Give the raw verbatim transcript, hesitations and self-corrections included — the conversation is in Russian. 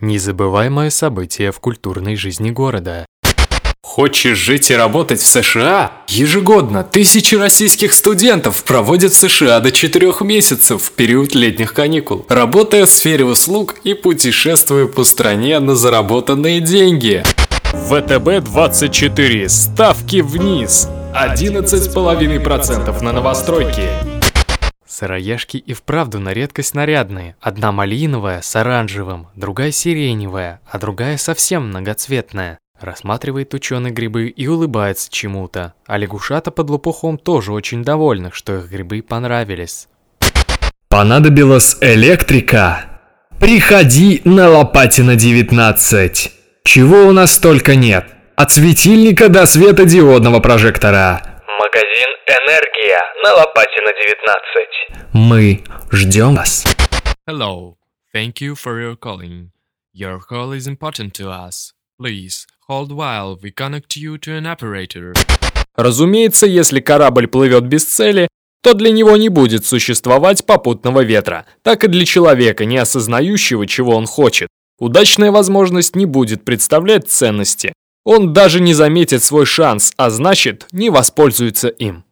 Незабываемое событие в культурной жизни города. Хочешь жить и работать в США? Ежегодно тысячи российских студентов проводят в США до четырех месяцев в период летних каникул, работая в сфере услуг и путешествуя по стране на заработанные деньги. вэ тэ бэ двадцать четыре. Ставки вниз. одиннадцать целых пять десятых процента на новостройки. Сыроежки и вправду на редкость нарядные. Одна малиновая с оранжевым, другая сиреневая, а другая совсем многоцветная. Рассматривает ученый грибы и улыбается чему-то. А лягушата под лопухом тоже очень довольны, что их грибы понравились. Понадобилась электрика? Приходи на Лопатина девятнадцать. Чего у нас только нет. От светильника до светодиодного прожектора. Магазин «Энергия» на Лопатина девятнадцать. Мы ждем вас. Hello, thank you for your calling. Your call is important to us. Please hold while we connect you to an operator. Разумеется, если корабль плывет без цели, то для него не будет существовать попутного ветра. Так и для человека, не осознающего, чего он хочет, удачная возможность не будет представлять ценности. Он даже не заметит свой шанс, а значит, не воспользуется им.